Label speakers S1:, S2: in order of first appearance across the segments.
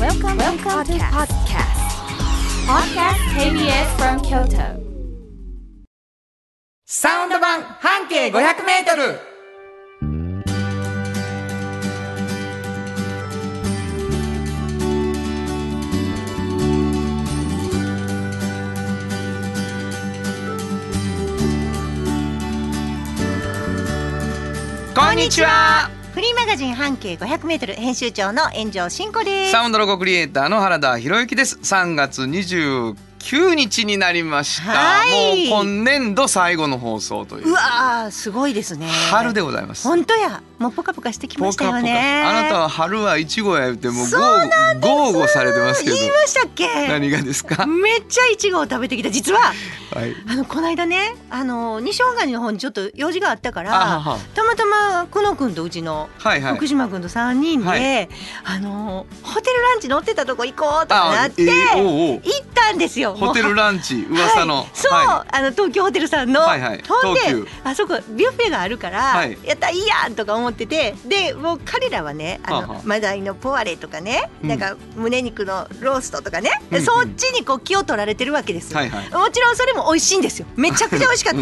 S1: Welcome to podcast. Podcast KBS from Kyoto.
S2: サウンド版半径500メートル。こんにちは。
S3: フリーマガジン半径 500m 編集長の炎上真子です。
S2: サウンドロゴクリエイターの原田博之です。3月29日になりました、
S3: はい、
S2: もう今年度最後の放送という。
S3: うわーすごいですね。
S2: 春でございます。
S3: 本当や、もうポカポカしてきましたよね。
S2: ポカポカ。あなたは春はイチゴや言ってもう豪語されてますけど。
S3: 言いましたっけ。
S2: 何がですか。
S3: めっちゃイチゴを食べてきた。実は、
S2: はい、
S3: この間ね西大谷の方にちょっと用事があったからたまたま久野くんとうちの福島くんと3人で、はいはい、ホテルランチ乗ってたとこ行こうとかなって行ったんですよ。
S2: ホテルランチ噂の、はい、
S3: そう、はい、東京ホテルさんの、はいはい、ほんであそこビュッフェがあるから、はい、やったらいいやんとか思ってて、でもう彼らはねマダイのポワレとかね、なんか胸肉のローストとかね、そっちにこう気を取られてるわけですよ、はいはい、もちろんそれも美味しいんですよ。めちゃくちゃ美味しかった、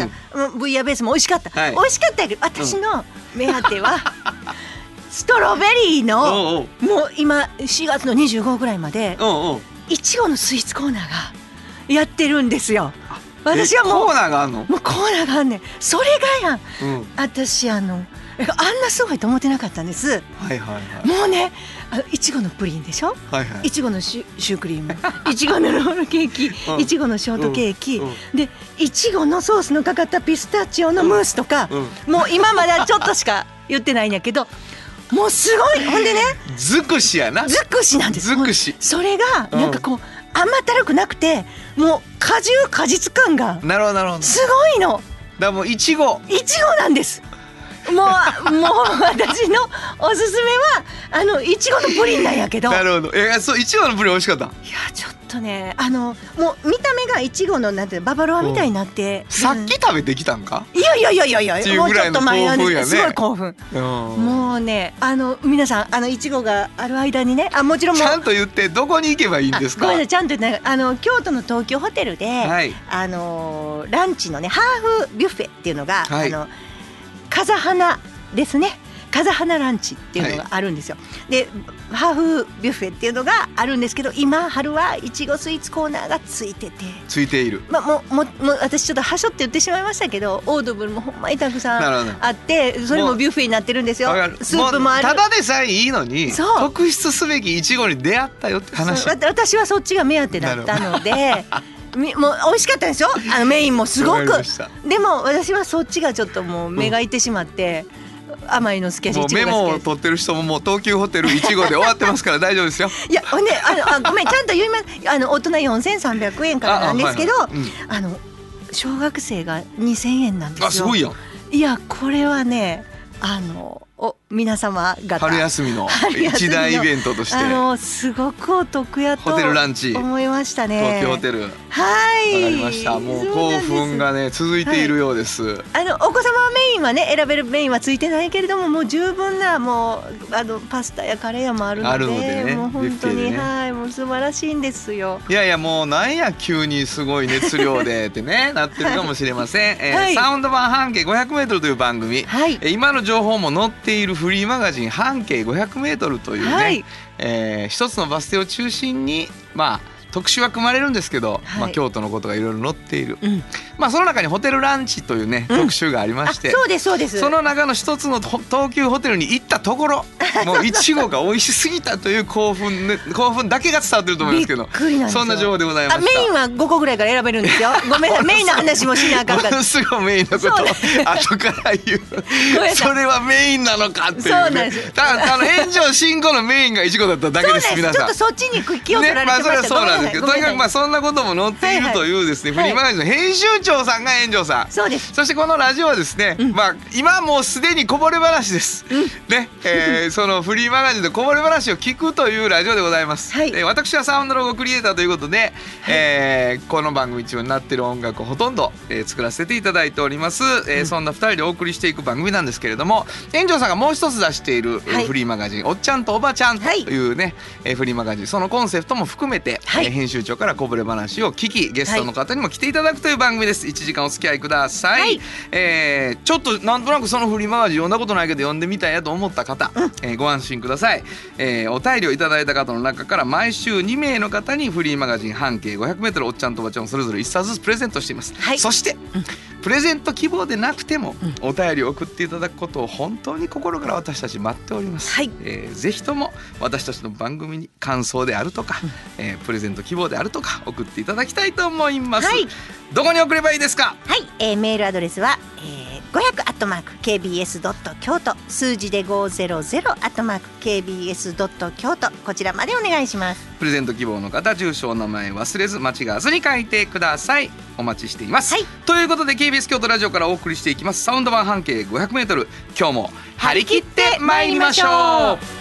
S3: ブイヤベースも美味しかった、はい、美味しかったけど私の目当てはストロベリーのもう今4月の25ぐらいまでいちごのスイーツコーナーがやってるんですよ。私はもう
S2: コーナーがあんの？
S3: もうコーナーがあんねん。それがやん、私あんなすごいと思ってなかったんです、はいはいはい、もうねいちごのプリンでしょ、はいはい、いちごのシュークリームいちごのロールケーキいちごのショートケーキ、でいちごのソースのかかったピスタチオのムースとか、もう今までちょっとしか言ってないんやけどもうすごい。ほんでね
S2: 尽くしやな。
S3: 尽くしなんです。
S2: 尽くし。
S3: それがなんかこう、甘ったるくなくてもう果実感が
S2: なるほどなるほど。
S3: すごいの。
S2: だからもういちご
S3: なんです。もう私のおすすめはいちごのプリンなんやけど。
S2: なるほど。そういちごのプリン美味しかった。いや
S3: ちょっとねもう見た目がいちごのなんてババロアみたいになって、
S2: さっき食べてきたんか。
S3: いやもうちょっと前なんです、すごい興奮。もうね皆さんいちごがある間にねもちろんもう
S2: ちゃんと言ってどこに行けばいいんですか。
S3: ごめんなさい、ちゃんと言って、京都の東京ホテルで、はい、ランチのねハーフビュッフェっていうのが、はい、風花ですね。風花ランチっていうのがあるんですよ、はい、でハーフビュッフェっていうのがあるんですけど、今春はいちごスイーツコーナーがついて
S2: いる、
S3: もう私ちょっとはしょって言ってしまいましたけど、オードブルもほんまにたくさんあって、それもビュッフェになってるんですよ。スープもある。
S2: ただでさえいいのに特筆すべきいちごに出会ったよって話。
S3: 私はそっちが目当てだったのでもう美味しかったんですよメインもすごく。でも私はそっちがちょっともう目がいってしまって、甘いの好きやし、
S2: もうメモを取ってる人ももう東急ホテルいちごで終わってますから大丈夫ですよ。
S3: いやほんでごめんちゃんと言います。大人4300円からなんですけど、小学生が2000円なんですよ。
S2: すごいやん。
S3: いやこれはね皆様方
S2: 春休みの一大イベントとして
S3: すごくお得やと
S2: ホテルランチ
S3: 思いましたね。
S2: 東京ホテル。
S3: はい、
S2: わかりました。もう興奮がね続いているようです、はい、
S3: お子様はメインはね選べるメインはついてないけれども、もう十分なもうパスタやカレーやもあるのでね、もう本当に、はいもう素晴らしいんですよ。
S2: いやもうなんや急にすごい熱量でってねなってるかもしれません、はい、サウンド版半径 500m という番組、はい、今の情報も載っているフリーマガジン半径 500m というね、はい、一つのバス停を中心に特集は組まれるんですけど、京都のことがいろいろ載っている、その中にホテルランチというね、特集がありまして、
S3: そうですそうです。
S2: その中の一つの東急ホテルに行ったところもういちごが美味しすぎたという興奮だけが伝わってると思いますけど、そんな情報でございました。
S3: メインは5個ぐらいから選べるんですよ。ごめんなさいメインの話もしなあかんから、
S2: ものすごいメインのこと後から言うそれはメインなのかっていうね。そうなんです。炎上進行のメインがいちごだっただけです。皆さん
S3: ちょっとそっちに気を取られてました。
S2: そうなんなんですけど、とにかくそんなことも載っているというですね、フリーマガジンの編集長さんが炎上さん。
S3: そうです。
S2: そしてこのラジオはですね、今もうすでにこぼれ話です、ね、そのフリーマガジンでこぼれ話を聞くというラジオでございます、私はサウンドロゴクリエイターということで、この番組中になっている音楽をほとんど、作らせていただいております、そんな2人でお送りしていく番組なんですけれども、炎上さんがもう一つ出している、フリーマガジンおっちゃんとおばちゃんというね、フリーマガジン、そのコンセプトも含めて、編集長からこぼれ話を聞き、ゲストの方にも来ていただくという番組です。1時間お付き合いください、ちょっとなんとなくそのフリーマガジン読んだことないけど読んでみたいやと思った方、ご安心ください、お便りをいただいた方の中から毎週2名の方にフリーマガジン半径 500m おっちゃんとおばちゃんをそれぞれ1冊ずつプレゼントしています、そして、プレゼント希望でなくても、お便りを送っていただくことを本当に心から私たち待っております、ぜひとも私たちの番組に感想であるとか、プレゼント希望であるとか送っていただきたいと思います、どこに送ればいいですか？
S3: メールアドレスは、500@kbs.kyoto 数字で 500@kbs.kyoto こちらまでお願いします。
S2: プレゼント希望の方、住所お名前忘れず間違わずに書いてください。お待ちしています、ということで KBS 京都ラジオからお送りしていきますサウンド版半径 500m、 今日も張り切ってまいりましょう。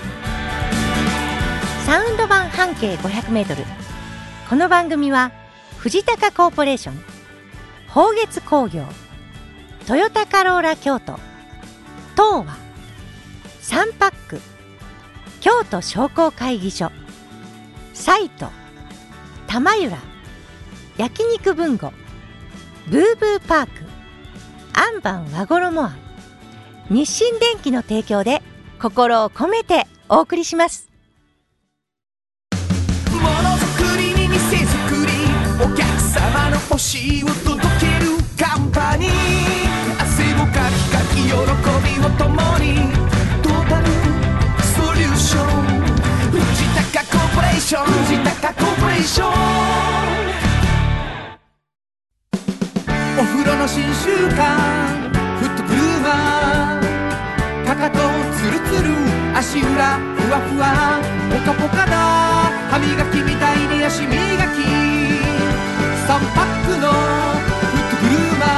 S3: サウンド版半径 500m、 この番組は藤高コーポレーション、宝月工業、トヨタカローラ京都、東和、サンパック、京都商工会議所、サイト、玉浦、焼肉文吾、ブーブーパーク、アンバン和衣庵、日清電機の提供で心を込めてお送りします。
S4: ものづくりに店づくり、お客様の欲しいを届けるカンパニー、汗をかきかき喜びを共にトータルソリューション、藤高コーポレーション、藤高コーポレーション。お風呂の新習慣フットグルーマー、かかとツルツル足裏ふわふわポカポカだ、歯磨きみたいに足磨き、3パックのフットグルーマ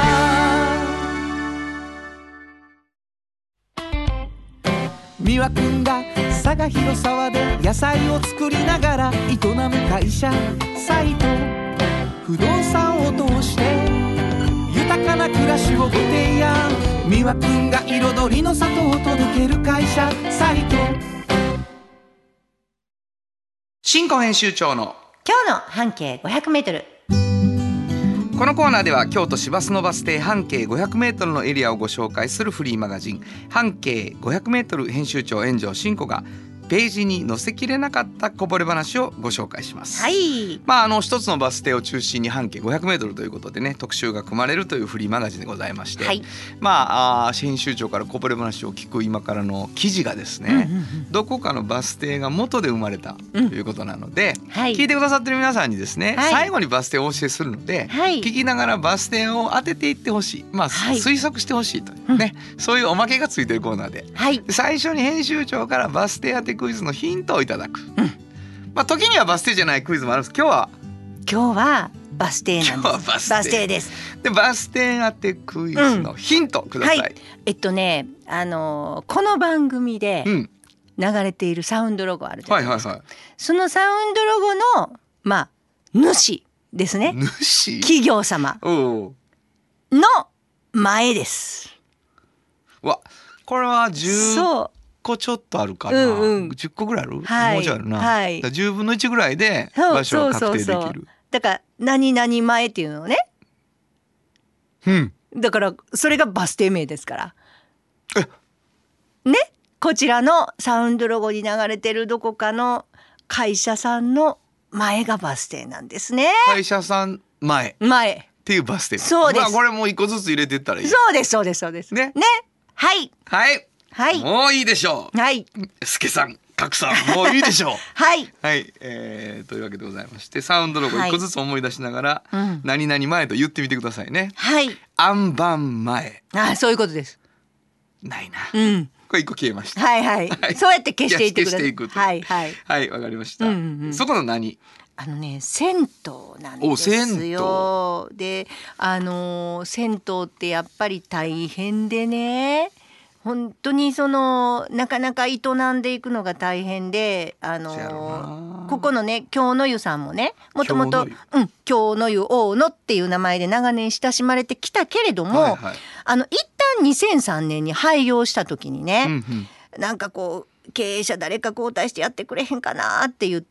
S4: ー。三輪くんが佐賀広沢で野菜を作りながら営む会社サイト、不動産を通して豊かな暮らしをご提案、三輪くんが彩りの里を届ける会社サイト。
S2: 新庫編集長の
S3: 今日の半径 500m。
S2: このコーナーでは京都市バスのバス停半径 500m のエリアをご紹介するフリーマガジン半径 500m 編集長炎上真子がページに載せきれなかったこぼれ話をご紹介します。一つのバス停を中心に半径 500m ということでね、特集が組まれるというフリーマガジンでございまして、編集長からこぼれ話を聞く今からの記事がですね、どこかのバス停が元で生まれたということなので、聞いてくださってる皆さんにですね、最後にバス停をお教えするので、聞きながらバス停を当てていってほしい、推測してほしいというね、そういうおまけがついてるコーナーで、最初に編集長からバス停当てクイズのヒントをいただく、時にはバス停じゃないクイズもあるんです。今日は
S3: バス停なんです。バス停です。
S2: でバス停当てクイズのヒントください。
S3: この番組で流れているサウンドロゴあるじゃないですか、そのサウンドロゴの主ですね、企業様の前です。
S2: これは10個ちょっとあるかな、10個ぐらいある、もうちょいあるな、10分の1ぐらいで場所が確定できる。
S3: だから何々前っていうのをね、だからそれがバス停名ですからね。こちらのサウンドロゴに流れてるどこかの会社さんの前がバス停なんですね。
S2: 会社さん前っていうバス停。
S3: そうです。
S2: これもう1個ずつ入れていったらいい。
S3: そうですね。
S2: もういいでしょう。助さん、格さん、もういいでしょう。というわけでございまして、サウンドロゴ1個ずつ思い出しながら、何々前と言ってみてくださいね。アンバン前。
S3: そういうことです。
S2: ないな。 これ一個消えました。
S3: はいはい、そうやって消していってください。
S2: はいはいはい、わかりました。そこの何？
S3: 銭湯なんですよ。で、銭湯ってやっぱり大変でね、本当になかなか営んでいくのが大変で、ここのね京の湯さんもね、もともと京の湯大野っていう名前で長年親しまれてきたけれども、一旦2003年に廃業した時にね、なんかこう経営者誰か交代してやってくれへんかなって言って、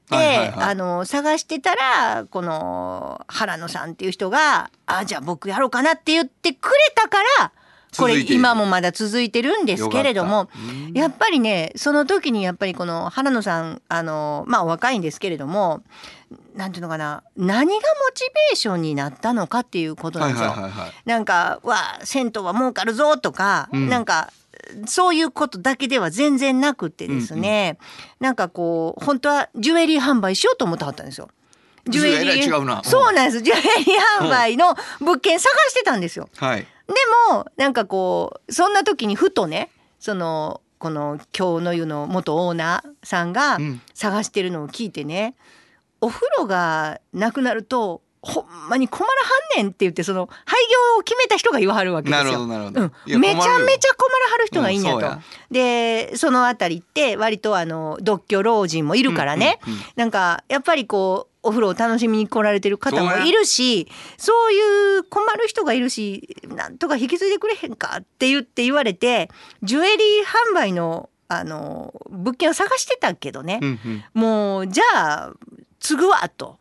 S3: 探してたらこの原野さんっていう人がじゃあ僕やろうかなって言ってくれたから、これ今もまだ続いてるんですけれども、やっぱりねその時にやっぱりこの原野さんお若いんですけれども、なんていうのかな、何がモチベーションになったのかっていうことなんですよ。なんか銭湯は儲かるぞとか、なんかそういうことだけでは全然なくってですね、なんかこう本当はジュエリー販売しようと思ってはったんですよ。
S2: ジュエリー違うな。
S3: そうなんです。ジュエリー販売の物件探してたんですよ。でもなんかこうそんな時にふとね、この京の湯の元オーナーさんが探してるのを聞いてね、お風呂がなくなるとほんまに困らはんねんって言って、その廃業を決めた人が言わはるわけですよ。めちゃめちゃ困らはる人がいいんやと。でそのあたりって割と独居老人もいるからね、なんかやっぱりこうお風呂を楽しみに来られてる方もいるし、そういう困る人がいるし、なんとか引き継いでくれへんかって言われて、ジュエリー販売の物件を探してたけどね、もうじゃあ継ぐわと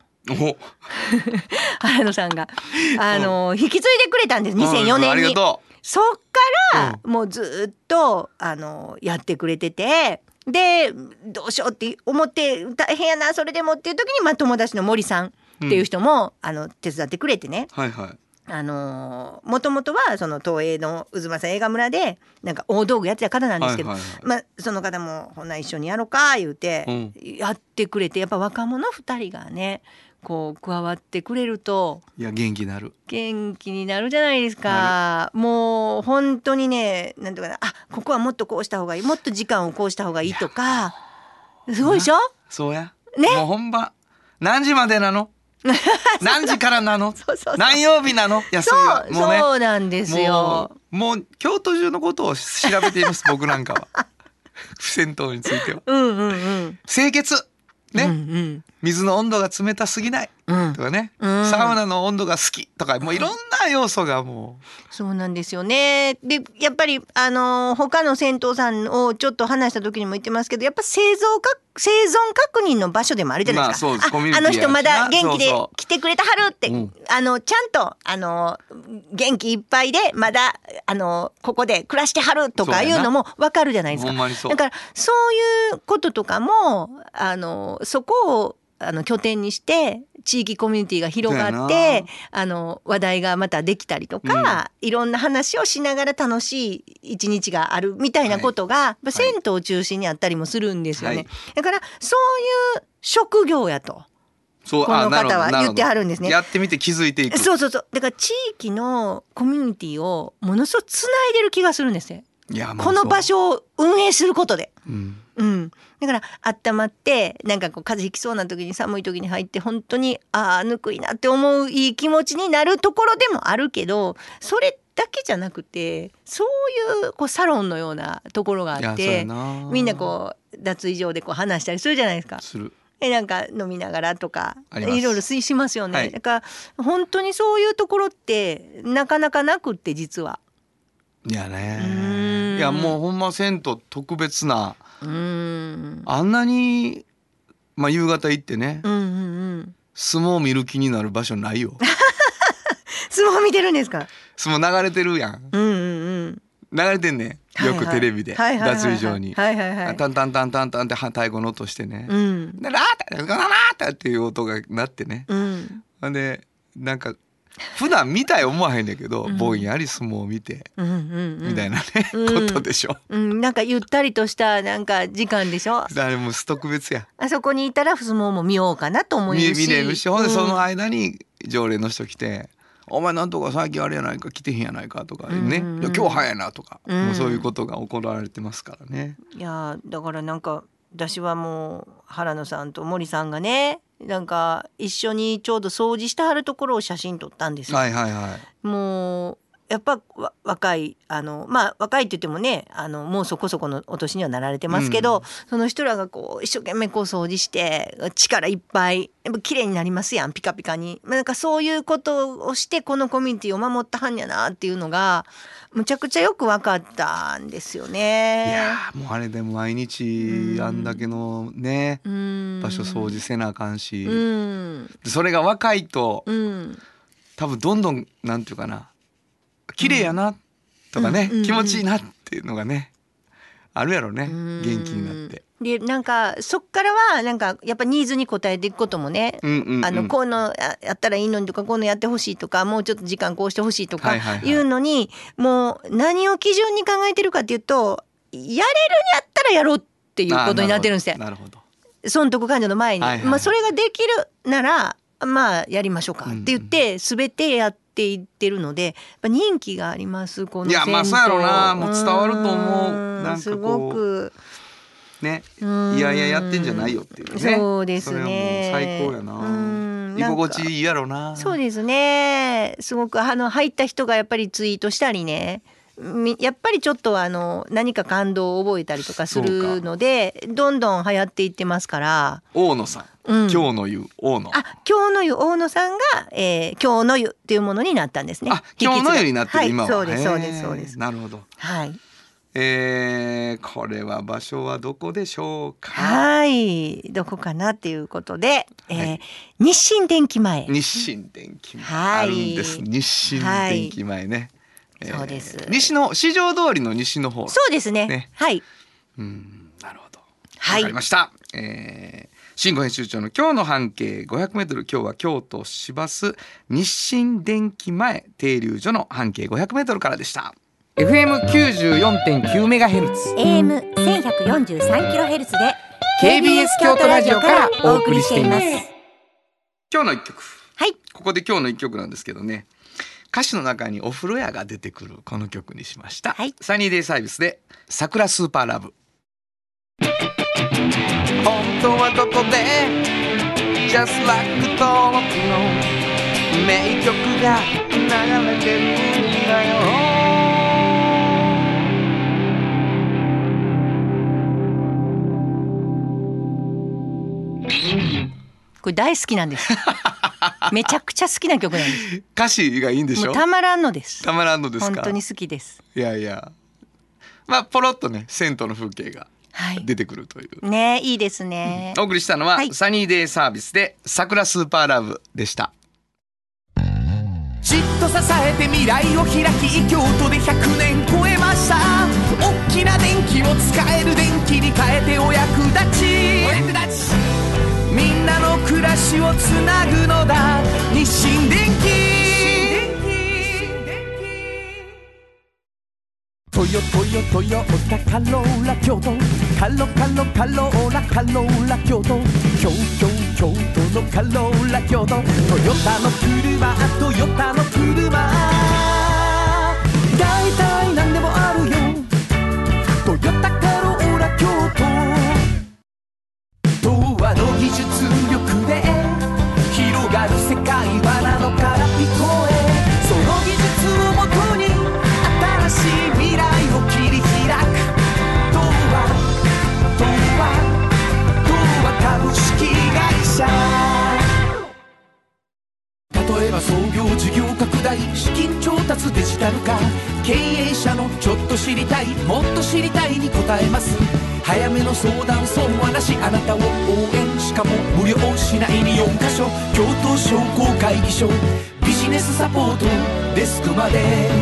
S3: 原野さんが引き継いでくれたんです、2004年に。そっからもうずっとやってくれてて、でどうしようって思って大変やなそれでもっていう時に、友達の森さんっていう人も、手伝ってくれてね、もともとはその東映の渦政映画村でなんか大道具やってた方なんですけど、その方もほな一緒にやろうか言うてやってくれて、やっぱ若者2人がねこう加わってくれると、
S2: いや元気にな
S3: るじゃないですか。もう本当にね、なんていうかな、ここはもっとこうした方がいい、もっと時間をこうした方がいいとか、すごいでしょ。
S2: そうやね、もう本番何時までなの何時からなの何曜日なの休みはもうね、
S3: そうなんですよ。
S2: もう京都中のことを調べています僕なんかは銭湯については清潔ね、水の温度が冷たすぎないとかね、サウナの温度が好きとか、もういろんな要素がもう、
S3: そうなんですよね。でやっぱり他の銭湯さんをちょっと話した時にも言ってますけど、やっぱ生存確認の場所でもあるじゃないですか。あの人まだ元気で来てくれたはるって、ちゃんと元気いっぱいでまだここで暮らしてはるとかいうのも分かるじゃないですか。だからそういうこととかもそこを拠点にして地域コミュニティが広がって話題がまたできたりとか、いろんな話をしながら楽しい一日があるみたいなことが、銭湯を中心にあったりもするんですよね。だからそういう職業やとこの方は言ってはるんですね。
S2: やってみて気づいていく。
S3: そうだから地域のコミュニティをものすごくつないでる気がするんですね。この場所を運営することで、だから温まってなんかこう風邪ひきそうな時に寒い時に入って本当にぬくいなって思ういい気持ちになるところでもあるけど、それだけじゃなくてそういうサロンのようなところがあって、みんなこう脱衣場でこう話したりするじゃないですか。なんか飲みながらとかいろいろしますよね。だから本当にそういうところってなかなかなくって実は。
S2: いやね、いやもうほんま銭湯特別な、あんなに、夕方行ってね、相撲見る気になる場所ないよ
S3: 相撲見てるんですか。
S2: 相撲流れてるやん、流れてんねよくテレビで脱衣場にタンタンタンタンタンって太鼓の音してね、でラータラータっていう音が鳴ってね、でなんか普段見たい思わへんねんけど、ぼんやり相撲を見て、みたいなね、ことでしょ。
S3: なんかゆったりとしたなんか時間でしょ。
S2: あれも特別や。
S3: あそこにいたら相撲も見ようかなと思うし、
S2: 見れるし、ほんでその間に常連の人来て、 お前なんとか最近あれやないか来てへんやないかとかね、いや今日早いなとか、もうそういうことが行われてますからね。
S3: いやだからなんか私はもう原野さんと森さんがねなんか一緒にちょうど掃除してはるところを写真撮ったんですよ。もうやっぱ若い若いって言ってもねもうそこそこのお年にはなられてますけど、その人らがこう一生懸命こう掃除して力いっぱいやっぱ綺麗になりますやん、ピカピカに。なんかそういうことをしてこのコミュニティを守ったはんやなっていうのがむちゃくちゃよく分かったんですよね。
S2: いやもうあれでも毎日あんだけのね、場所掃除せなあかんし、それが若いと、多分どんどんなんていうかな綺麗やなとかね、気持ちいいなっていうのがねあるやろね、元気になって。
S3: でなんかそっからはなんかやっぱニーズに応えていくこともね、こういうのやったらいいのにとかこういうのやってほしいとかもうちょっと時間こうしてほしいとかいうのに、もう何を基準に考えてるかっていうとやれるんやったらやろうっていうことになってるんですよ。
S2: なるほど。
S3: 損得感情の前に、それができるならやりましょうかって言って全てやっていってるので、やっぱ人気がありますこの銭湯。
S2: いやそうやろな、もう伝わると思う。なんかこう
S3: すごく
S2: ね、いやいややってんじゃないよっていうね。
S3: そうですね。
S2: それはもう最高やな。居心地いいやろな。
S3: そうですね。すごく入った人がやっぱりツイートしたりね、やっぱりちょっと何か感動を覚えたりとかするのでどんどん流行っていってますから。
S2: 大野さん、今日の湯大野。
S3: 今日の湯大野さんが、今日の湯っていうものになったんですね。
S2: 今日の湯になってる、今は。
S3: そうですそうですそうです。
S2: なるほど。
S3: はい。
S2: これは場所はどこでしょうか。
S3: はい、どこかなっていうことで、日清電機前。
S2: 日清電機前、あるんです。日清電機前ね。
S3: そうです。
S2: 西の四条通りの西の方。
S3: そうですね。はい。
S2: なるほど。わかりました。新語編集長の今日の半径 500m、 今日は京都市バス日清電機前停留所の半径 500m からでした。FM94.9MHz、
S1: AM1143kHz で
S2: KBS 京都ラジオからお送りしています。今日の一曲、ここで今日の一曲なんですけどね、歌詞の中にお風呂屋が出てくるこの曲にしました。サニーデイサービスで桜スーパーラブ。本当はどこで Just like 登録の名曲が流れてるんだよ。
S3: これ大好きなんですめちゃくちゃ好きな曲なんです。
S2: 歌詞がいいんでしょ。
S3: もうたまらんのです。
S2: たまらんのですか。
S3: 本当に好きです。
S2: いやいや、ポロッとね銭湯の風景が出てくるという、
S3: ね、いいですね。
S2: お送りしたのは、サニーデイサービスで桜スーパーラブでした。
S4: じっと支えて未来を開き京都で100年超えました。大きな電気を使える電気に変えてお役立ち、みんなの暮らしをつなぐのだ日清電気。トヨタカローラ京都、カローラ京都、京都のカローラ京都、トヨタの車だいたいなんでもあるよ、トヨタカローラ京都。童話の技術力で広がる世界はなのから聞こえ、その技術をもとに新しい未来を切り開く。童話株式会社。例えば創業事業拡大資金調達デジタル化、経営者のちょっと知りたいもっと知りたいに答えます。早めの相談損はなし、あなたを応援しかも無料市内に4カ所、京都商工会議所ビジネスサポートデスクまで。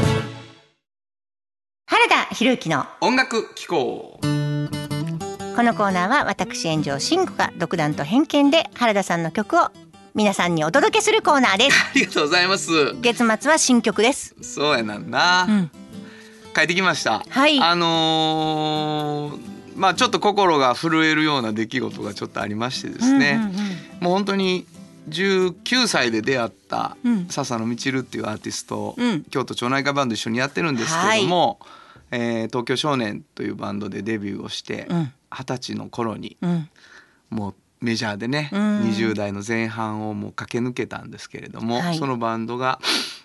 S3: 原田博之の
S2: 音楽機構。
S3: このコーナーは私炎上真子が独断と偏見で原田さんの曲を皆さんにお届けするコーナーです。
S2: ありがとうございます。
S3: 月末は新曲です。
S2: そうやなんな、帰ってきました。ちょっと心が震えるような出来事がちょっとありましてですね、もう本当に 19歳で出会った笹野みちるっていうアーティスト、京都町内会バンド一緒にやってるんですけども、東京少年というバンドでデビューをして、20歳の頃にもうメジャーでね、20代の前半をもう駆け抜けたんですけれども、そのバンドが、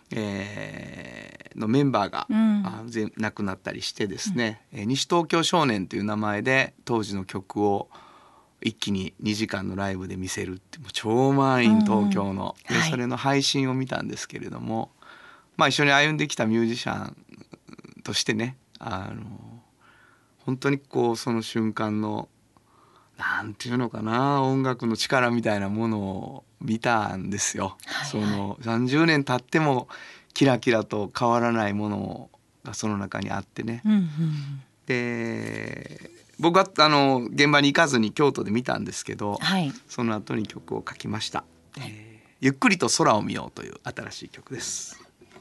S2: のメンバーが、亡くなったりしてですね、西東京少年という名前で当時の曲を一気に2時間のライブで見せるってもう超満員東京の、でそれの配信を見たんですけれども、一緒に歩んできたミュージシャンとしてね、本当にこうその瞬間のなんていうのかな、音楽の力みたいなものを見たんですよ。その30年経ってもキラキラと変わらないものがその中にあってね、で僕は現場に行かずに京都で見たんですけど、その後に曲を書きました、ゆっくりと空を見ようという新しい曲です。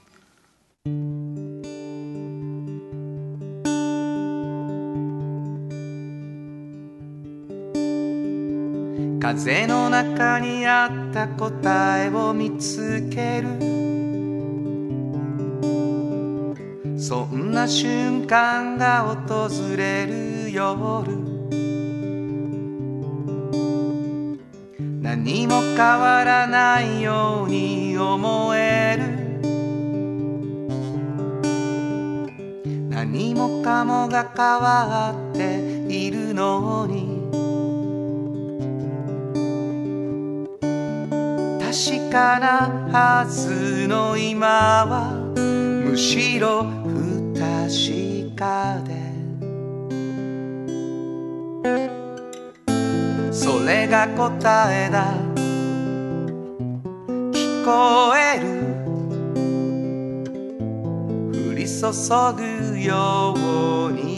S2: 風の中にあった答えを見つける、そんな瞬間が訪れる夜、何も変わらないように思える、何もかもが変わっているのに、確かなはずの今はむしろ不確かで、それが答えだ、聞こえる、降り注ぐように、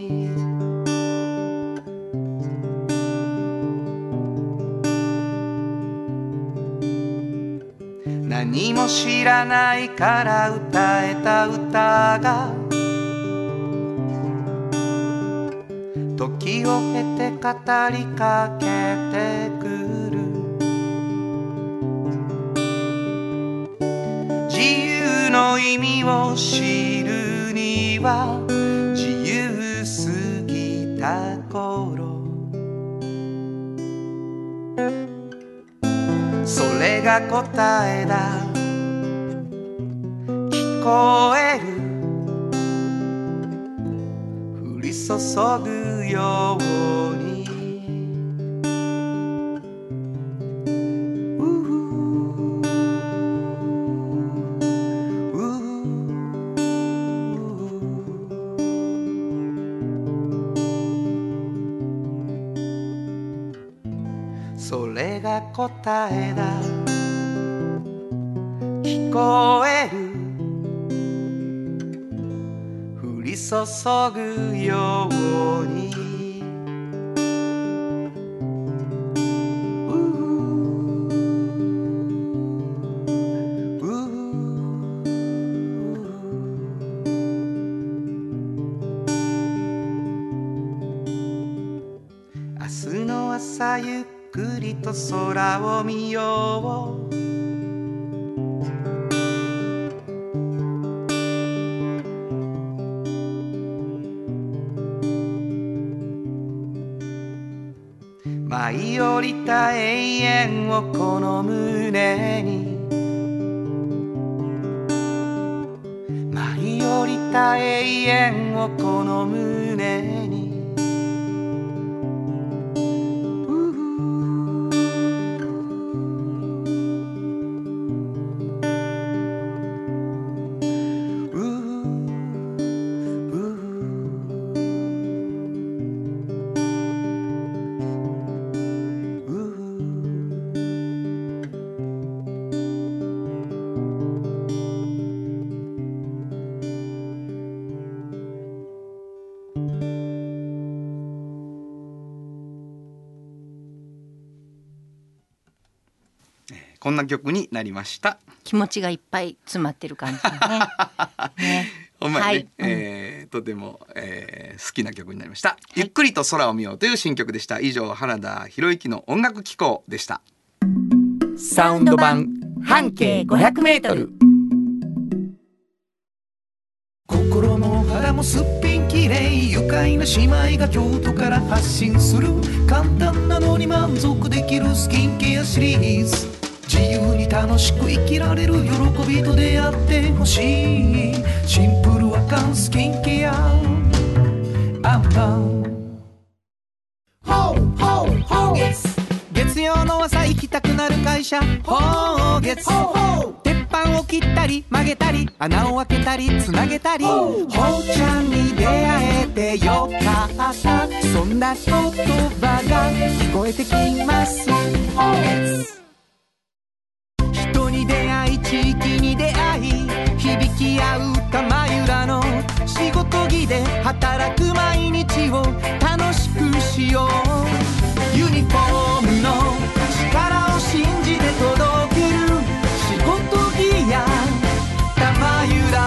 S2: 何も知らないから歌えた歌が、時を経て語りかけてくる、自由の意味を知るには自由すぎた頃、それが答えだ、聞こえる、降り注ぐように、それが答えだ、聞こえる、降り注ぐように、明日の朝ゆっくりと空を見よう、舞い降りた永遠をこの胸に、舞い降りた永遠をこの胸に、こんな曲になりました。
S3: 気持ちがいっぱい詰まってる感じだね。
S2: お前ね、とても、好きな曲になりました、ゆっくりと空を見ようという新曲でした。以上、原田博之の音楽機構でした。
S4: サウンド版半径500メートル。心も肌もすっぴんきれい、愉快な姉妹が京都から発信する、簡単なのに満足できるスキンケアシリーズ。自由に楽しく生きられる喜びと出会ってほしい。シンプルアカンスキンケアアンパン。ホーホーホーゲス、月曜の朝行きたくなる会社、ホーゲス。鉄板を切ったり曲げたり穴を開けたりつなげたり、ホーちゃんに出会えてよかった、そんな言葉が聞こえてきます。ホーゲス。人に出会い地域に出会い響き合う玉浦の仕事着で働く毎日を楽しくしよう。ユニフォームの力を信じて届ける仕事着や玉浦。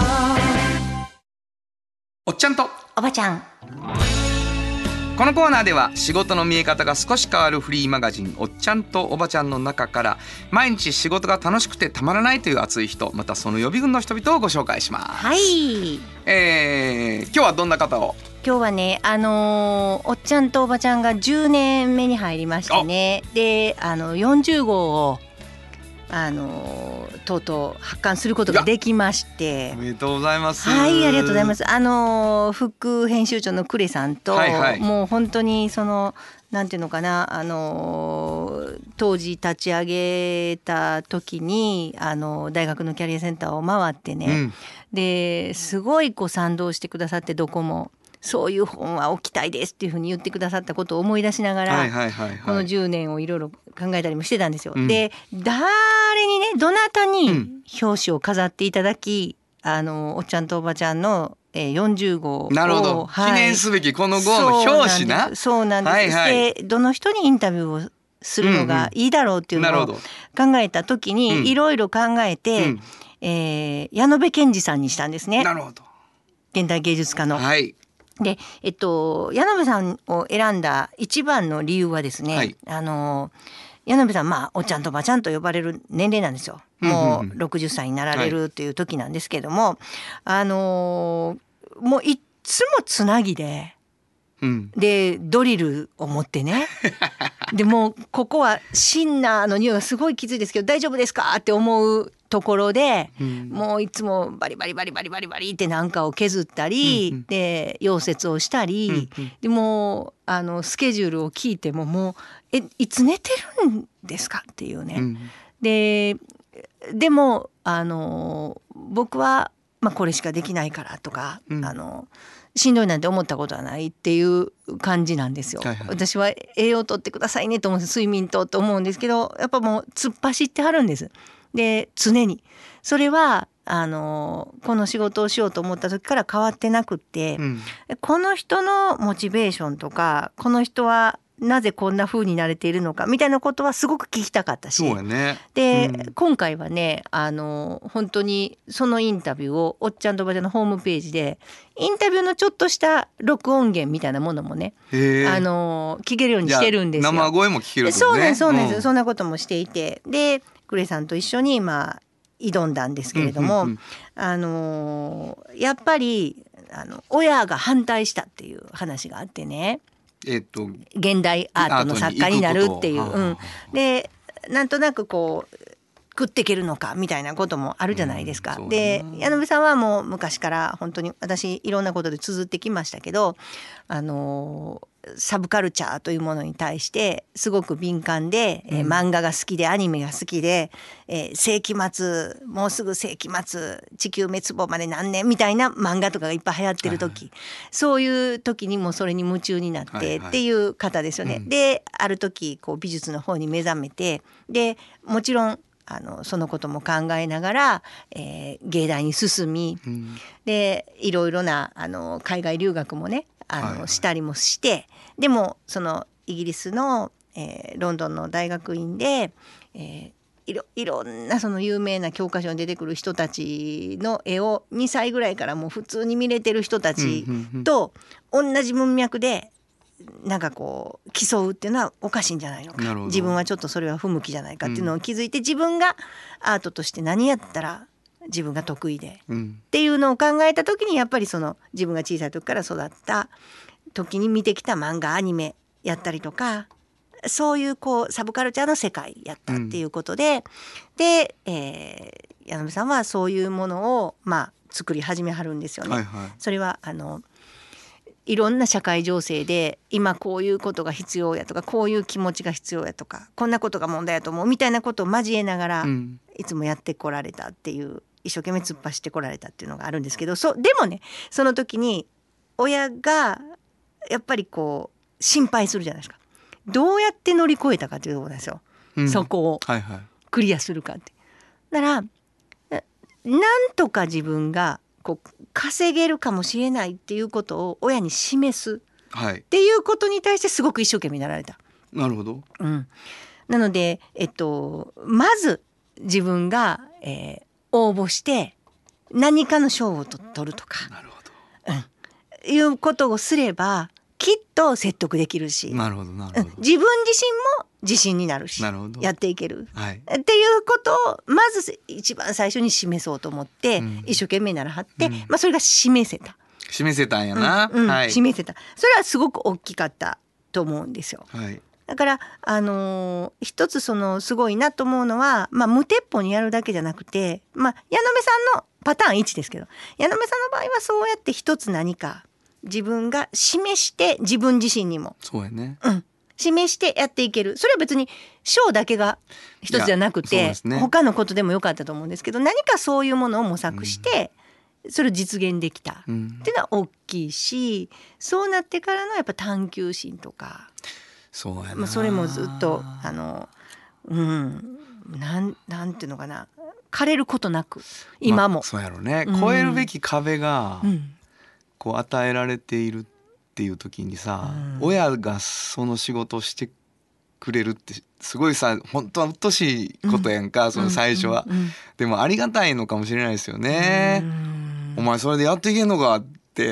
S2: おっちゃんと
S3: おばちゃん。
S2: このコーナーでは仕事の見え方が少し変わるフリーマガジンおっちゃんとおばちゃんの中から毎日仕事が楽しくてたまらないという熱い人、またその予備軍の人々をご紹介します。
S3: はい、
S2: 今日はどんな方を？
S3: 今日はね、おっちゃんとおばちゃんが10年目に入りましてね、で40号をとうとう発刊することができまして、
S2: おめでとうございます。
S3: はい、ありがとうございます。副編集長の呉さんと、はいはい、もう本当にそのなんていうのかな、当時立ち上げた時に大学のキャリアセンターを回ってね、ですごい賛同してくださって、どこもそういう本は置きたいですっていうふうに言ってくださったことを思い出しながら、この10年をいろいろ考えたりもしてたんですよ。で、誰にね、どなたに表紙を飾っていただき、おっちゃんとおばちゃんの40号を、
S2: なるほど、記念すべきこの号の表紙な。
S3: そうなんです。で、どの人にインタビューをするのがいいだろうっていうのを考えた時にいろいろ考えて、矢野部健二さんにしたんですね。
S2: なるほど。
S3: 現代芸術家の。はい。で、矢野部さんを選んだ一番の理由はですね、はい、矢野部さん、おっちゃんとおばちゃんと呼ばれる年齢なんですよ。もう60歳になられるっていう時なんですけども、もういつもつなぎで、でドリルを持ってねでもうここはシンナーの匂いがすごいきついですけど大丈夫ですかって思うところで、もういつもバリバリバリバリバリバリってなんかを削ったり、で溶接をしたり、でもスケジュールを聞いてももういつ寝てるんですかっていうね、でも僕は、これしかできないからとか、しんどいなんて思ったことはないっていう感じなんですよ。私は栄養とってくださいねと思うんです、睡眠と思うんですけど、やっぱもう突っ走ってはるんです。で常にそれはこの仕事をしようと思った時から変わってなくって、この人のモチベーションとか、この人はなぜこんな風になれているのかみたいなことはすごく聞きたかったし、そうやね。で、今回はね本当にそのインタビューをおっちゃんとおばちゃんのホームページでインタビューのちょっとした録音源みたいなものもね聞けるようにしてるんですよ。
S2: 生声も聞けるとね。
S3: そうなんです、そうなんです、そんなこともしていて、でクレさんと一緒に挑んだんですけれども、やっぱり親が反対したっていう話があってね、現代アートの作家になるっていう、でなんとなく食っていけるのかみたいなこともあるじゃないですか。で矢野部さんはもう昔から本当に私いろんなことで綴ってきましたけど、サブカルチャーというものに対してすごく敏感で、漫画が好きでアニメが好きで、世紀末もうすぐ世紀末地球滅亡まで何年みたいな漫画とかがいっぱい流行ってる時、そういう時にもそれに夢中になってっていう方ですよね。である時美術の方に目覚めて、でもちろんそのことも考えながら、芸大に進み、でいろいろな海外留学もねしたりもして、でもそのイギリスの、ロンドンの大学院で、いろんなその有名な教科書に出てくる人たちの絵を2歳ぐらいからもう普通に見れてる人たちと同じ文脈でなんかこう競うっていうのはおかしいんじゃないのか、自分はちょっとそれは不向きじゃないかっていうのを気づいて、自分がアートとして何やったら自分が得意で、っていうのを考えた時にやっぱりその自分が小さい時から育った時に見てきた漫画アニメやったりとか、そういうこうサブカルチャーの世界やったっていうことで、で、矢野さんはそういうものを作り始めはるんですよね。それはいろんな社会情勢で今こういうことが必要やとか、こういう気持ちが必要やとか、こんなことが問題やと思うみたいなことを交えながら、いつもやってこられたっていう、一生懸命突っ走ってこられたっていうのがあるんですけど、でもね、その時に親がやっぱりこう心配するじゃないですか。どうやって乗り越えたかっていうところなんですよ、そこをクリアするかって。だからなんとか自分がこう稼げるかもしれないっていうことを親に示すっていうことに対してすごく一生懸命になられた。
S2: なるほど、
S3: なので、まず自分が、応募して何かの賞を取るとか、
S2: なるほど、
S3: いうことをすればきっと説得できるし、
S2: なるほどなるほど、
S3: 自分自身も自信になるし、やっていける、っていうことをまず一番最初に示そうと思って、一生懸命ならはって、それが示せた
S2: んやな、
S3: 示せた。それはすごく大きかったと思うんですよ。だから一つそのすごいなと思うのは、無鉄砲にやるだけじゃなくて、矢野目さんのパターン1ですけど、矢野目さんの場合はそうやって一つ何か自分が示して、自分自身にも
S2: そうやね、
S3: 示してやっていける。それは別に賞だけが一つじゃなくて、他のことでもよかったと思うんですけど、何かそういうものを模索して、それを実現できたっていうのは大きいし、そうなってからのやっぱ探求心とか、
S2: そうやな、
S3: それもずっとなんていうのかな、枯れることなく今も、
S2: そうやろね、超えるべき壁がこう与えられているっていう時にさ、親がその仕事をしてくれるってすごいさ、本当はうっとしいことやんか、その最初は、でもありがたいのかもしれないですよね。お前それでやっていけんのかって、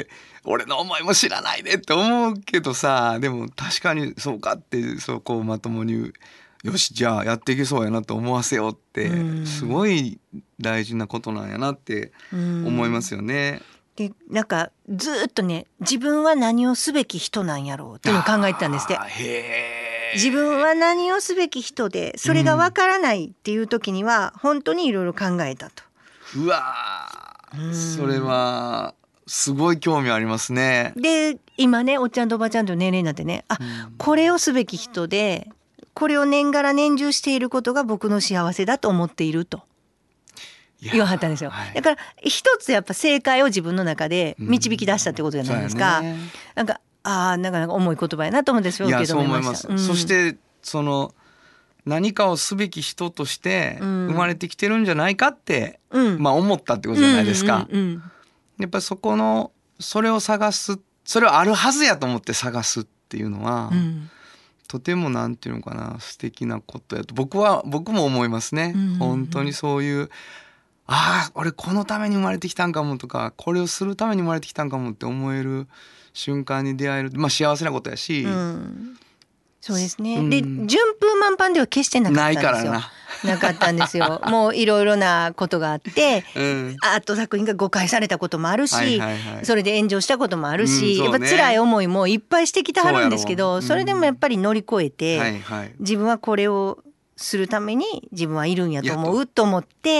S2: 俺の思いも知らないでって思うけどさ、でも確かにそうかって、そうこうまともによしじゃあやっていけそうやなと思わせようって、すごい大事なことなんやなって思いますよね。
S3: でなんかずっとね、自分は何をすべき人なんやろうっていうのを考えてたんですって。自分は何をすべき人で、それがわからないっていう時には本当にいろいろ考えたと。
S2: うわそれはすごい興味ありますね。
S3: で今ね、おっちゃんとおばちゃんという年齢になってね、これをすべき人で、これを年がら年中していることが僕の幸せだと思っていると言わはったんですよ。だから一つやっぱ正解を自分の中で導き出したってことじゃないですか。なんかなかなか重い言葉やなと思うんですよ。
S2: そう思います、そしてその何かをすべき人として生まれてきてるんじゃないかって、思ったってことじゃないですか。やっぱりそれを探す、それはあるはずやと思って探すっていうのは、とてもなんていうのかな、素敵なことやと僕も思いますね。本当にそういう、俺このために生まれてきたんかもとか、これをするために生まれてきたんかもって思える瞬間に出会える、幸せなことやし、
S3: そうですね、で順風満帆では決してなかったんですよ。ないからなかったんですよ。もういろいろなことがあって、アート作品が誤解されたこともあるし、それで炎上したこともあるし、やっぱ辛い思いもいっぱいしてきてはるんですけど、それでもやっぱり乗り越えて、自分はこれをするために自分はいるんやと思って、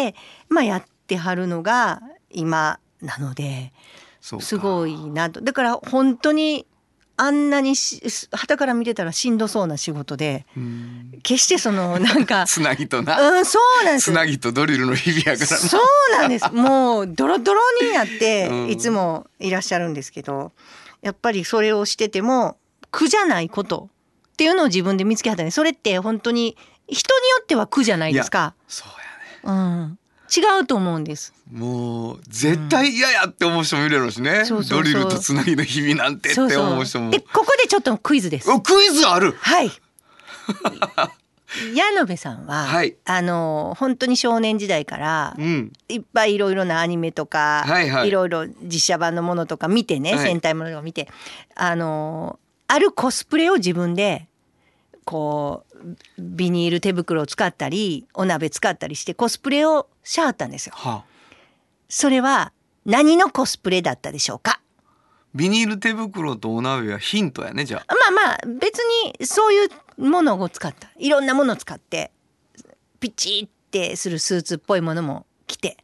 S3: やってはるのが今なので、すごいなと。だから本当にあんなに傍から見てたらしんどそうな仕事で、決してそのなんか
S2: つなぎとな、
S3: そうなんです。
S2: つなぎとドリルの日々やからな。
S3: そうなんです。もうドロドロになっていつもいらっしゃるんですけど、やっぱりそれをしてても苦じゃないことっていうのを自分で見つけはったね。それって本当に人によっては苦じゃないですか。
S2: そうやね。
S3: 違うと思うんです。
S2: もう絶対嫌やって思う人もいるやろうしね、ドリルとつなぎの日々なんてって思う人も。
S3: でここでちょっとクイズです。
S2: クイズある。
S3: はい矢野部さんは、本当に少年時代から、いっぱいいろいろなアニメとか、いろいろ実写版のものとか見てね、戦隊ものを見て、 あるコスプレを自分でこうビニール手袋を使ったりお鍋使ったりしてコスプレをしはったんですよ。それは何のコスプレだったでしょうか？
S2: ビニール手袋とお鍋はヒントやね。じゃあ
S3: まあ別にそういうものを使ったいろんなものを使ってピチってするスーツっぽいものも着て、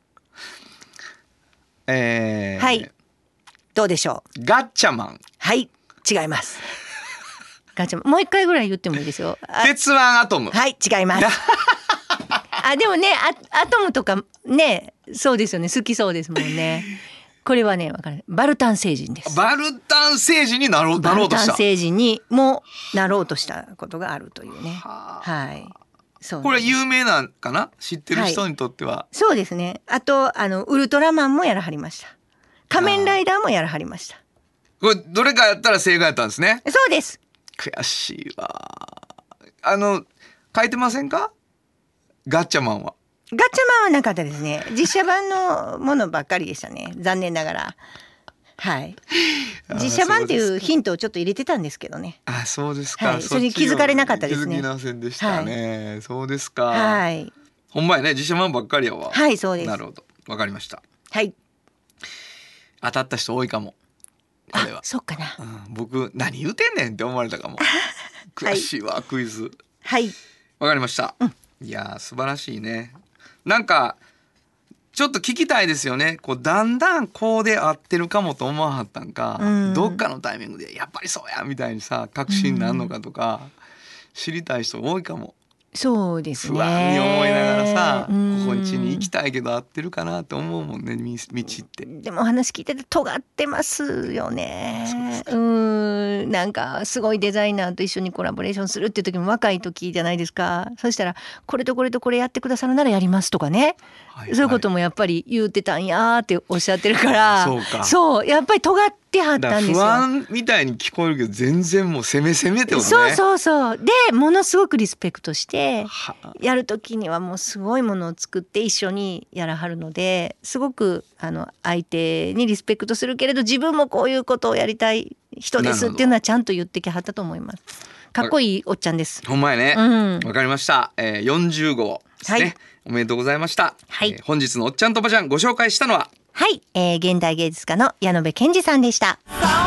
S3: はいどうでしょう？
S2: ガッチャマン。
S3: はい違います。ガッチャマンもう一回ぐらい言ってもいいですよ。
S2: 鉄腕アトム。
S3: はい違います。でもねアトムとかねそうですよね好きそうですもんね。これはねわかるバルタン星人です。
S2: バルタン星人になろうとした。バルタン
S3: 星人にもなろうとしたことがあるというね。はいそう
S2: これ有名なんかな知ってる人にとっては、
S3: はい、そうですね。あとウルトラマンもやらはりました。仮面ライダーもやらはりました。
S2: これどれかやったら正解やったんですね。
S3: そうです。
S2: 悔しいわ。書いてませんか？ガッチャマンは。
S3: ガッチャマンはなかったですね。実写版のものばっかりでしたね。残念ながら。はい。実写版っていうヒントをちょっと入れてたんですけどね。
S2: あ、そうですか。
S3: はい、それに気づかれなかったですね。
S2: 気づきませんでしたね。はい、そうですか。
S3: はい。
S2: ほんまやね、実写版ばっかりやわ。
S3: はい、そうです。
S2: なるほど、わかりました。
S3: はい。
S2: 当たった人多いかも。これは。
S3: そうかな。
S2: 僕何言うてんねんって思われたかも。悔しいわ、クイズ。
S3: はい。
S2: わかりました。いや素晴らしいね。なんかちょっと聞きたいですよね。こうだんだんこうで合ってるかもと思わはったんか、どっかのタイミングでやっぱりそうやみたいにさ確信になるのかとか、知りたい人多いかも。
S3: そうですね。
S2: 不安に思いながらさ、ここんちに行きたいけど合ってるかなって思うもんね、道って。
S3: でも話聞いてて尖ってますよね。なんかすごいデザイナーと一緒にコラボレーションするっていう時も若い時じゃないですか。そしたらこれとこれとこれやってくださるならやりますとかね、はいはい、そういうこともやっぱり言ってたんやっておっしゃってるから、
S2: そうか、
S3: そうやっぱり尖ってはったんですよ。
S2: 不安みたいに聞こえるけど全然もう攻めってことね。
S3: そうでものすごくリスペクトしてやる時にはもうすごいものを作って一緒にやらはるので、すごく相手にリスペクトするけれど自分もこういうことをやりたい人ですっていうのはちゃんと言ってきはったと思います。かっこいいおっちゃんです。
S2: ほんまやね。わかりました。40号ですね、はい、おめでとうございました。はい、本日のおっちゃんとおばちゃんご紹介したのは
S3: はい、現代芸術家の矢野部健二さんでした。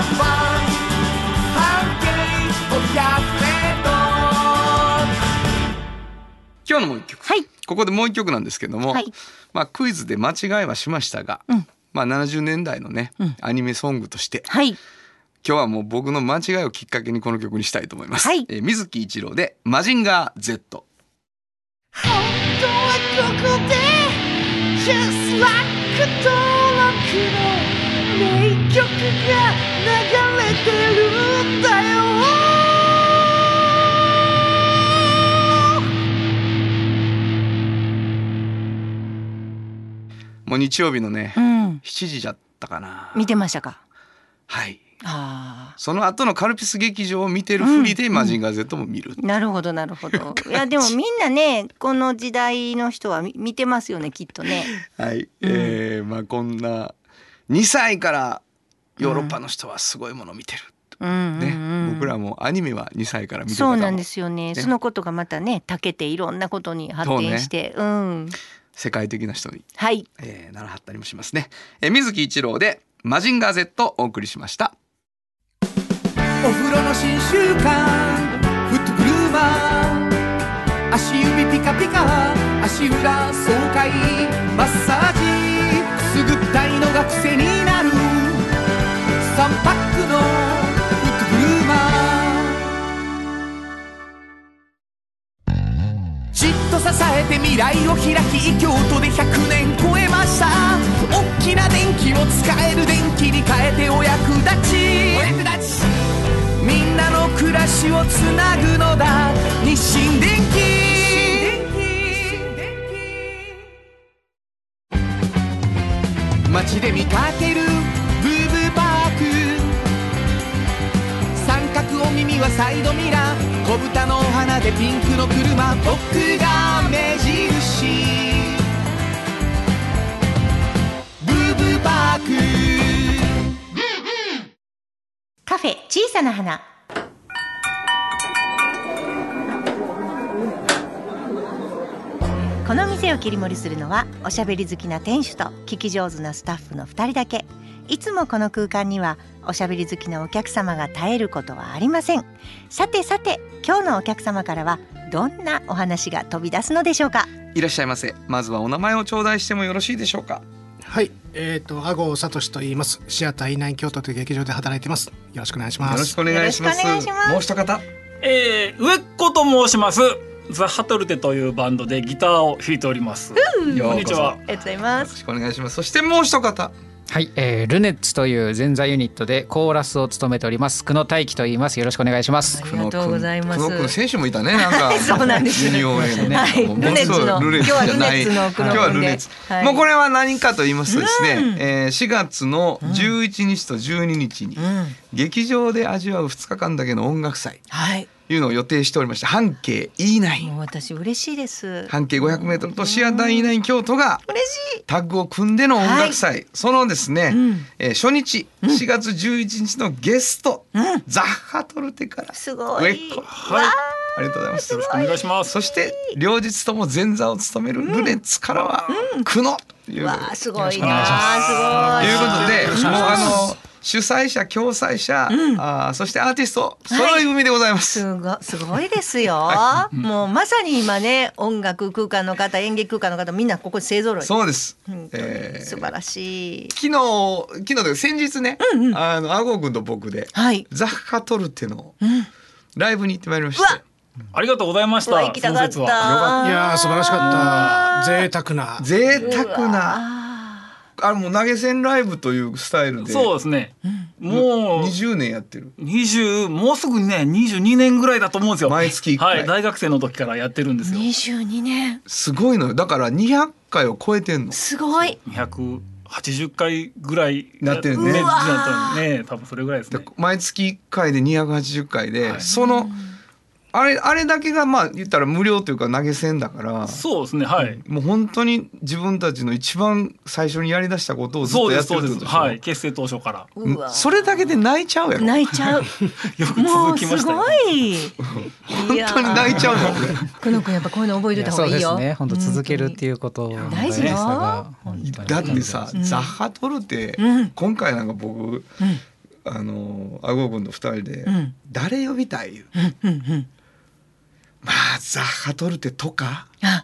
S2: 今日のもう一曲、
S3: はい、
S2: ここでもう一曲なんですけども、はい、クイズで間違いはしましたが、70年代のね、アニメソングとして、はい、今日はもう僕の間違いをきっかけにこの曲にしたいと思います。はい、水木一郎でマジンガー Z。
S5: 本当はここで Just like 登録の名曲が流れてるんだよ。
S2: もう日曜日のね、7時だったかな。
S3: 見てましたか？
S2: はい。その後のカルピス劇場を見てるふりでマジンガー Z も見る。
S3: なるほどなるほど。いやでもみんなねこの時代の人は見てますよねきっとね。
S2: はい。こんな2歳からヨーロッパの人はすごいものを見てる。僕らもアニメは2歳から見てる方も。
S3: そうなんですよね。そのことがまたね長けていろんなことに発展して、
S2: 世界的な人に、
S3: はい
S2: ならはったりもしますね。水木一郎でマジンガー Z お送りしました。
S4: お風呂の新習慣フットグルーマー、足指ピカピカ足裏爽快マッサージくすぐったいのが癖になる3パックのフットグルーマー、じっと支えて未来を開き京都で100年超えました。大きな電気を使える電気に変えてお役立ちみんなの暮らしをつなぐのだ日清電気。街で見かけるブーブーパーク、三角お耳はサイドミラー、小豚のお花でピンクの車、僕が目印ブーブーパーク。
S3: カフェ小さ茶の花。この店を切り盛りするのはおしゃべり好きな店主と聞き上手なスタッフの2人だけ。いつもこの空間にはおしゃべり好きなお客様が絶えることはありません。さてさて、今日のお客様からはどんなお話が飛び出すのでしょうか。
S2: いらっしゃいませ。まずはお名前を頂戴してもよろしいでしょうか。
S6: はい、阿郷聡と言います。シアターE9京都という劇場で働いています。よろしくお願いします。
S2: よろしくお願いします。もう一方、
S7: 上っ子と申します。ザ・ハトルテというバンドでギターを弾いております。こんにちは。
S3: ありがとうございます。
S2: よろしくお願いします。そしてもう一方、
S8: はい、ルネッツという前座ユニットでコーラスを務めております久野大輝と言います。よろしくお願いします。
S3: ありがとうございます。
S2: 久野君選手もいたね、なんか
S3: そうなんです
S2: ユニオンへのね、
S3: はい、ルネッツの今日はルネッツの久野君で、今日はルネッツ、
S2: はい、もうこれは何かと言いますとですね、4月の11日と12日に劇場で味わう2日間だけの音楽祭、はいいうのを予定しておりまして、半径 E9、
S3: もう私嬉しいです。
S2: 半径 500m とシアター E9 京都がタッグを組んでの音楽祭、はい、そのですね、初日4月11日のゲスト、ザ・ハトルテから
S3: すごい、
S2: はい、ありがとうございます。
S7: よろしくお願いします。
S2: そして両日とも前座を務めるルネッツからは久野という、
S3: すごいな、すごいという
S2: ことで、もう主催者、共催者、そしてアーティスト揃い踏みでございます。
S3: すごいですよ、はい、もうまさに今ね、音楽空間の方、演劇空間の方、みんなここ勢ぞろい。
S2: そうです、
S3: 素晴らしい。
S2: 昨日で先日ね、阿郷君と僕で、はい、ザ・ハトルテのライブに行ってまいりました。
S7: ありがとうございました。
S3: 行きたかった。い
S6: や素晴らしかった。贅沢な
S2: もう投げ銭ライブというスタイルで、
S7: そうですね、もう
S2: 20年やってる。
S7: もうすぐね22年ぐらいだと思うんですよ。
S2: 毎月1回、
S7: はい、大学生の時からやってるんですよ。
S3: 22年
S2: すごいのよ。だから200回を超えてんの。
S3: すごい。
S7: 280回ぐらい
S2: なってるね。
S7: 多分それぐらいですね。
S2: 毎月1回で280回で、はい、そのあれだけがまあ言ったら無料というか投げ銭だから。
S7: そうですね、はい、
S2: もう本当に自分たちの一番最初にやりだしたことをずっとやってるってことでしょ。
S7: はい、結成当初から。
S2: それだけで泣いちゃうやろ。
S3: 泣いちゃう
S7: よく続きましたよ。
S3: もうすごい
S2: 本当に泣いちゃうよ。
S3: 久野君やっぱこういうの覚えておいた方がいいよ。
S8: そうですね、本当続けるっていうこと
S3: 大事よ。
S2: だってさ、ザ・ハトルテ、今回なんか僕、阿郷君と2人で、誰呼びたい？まあザ・ハトルテとか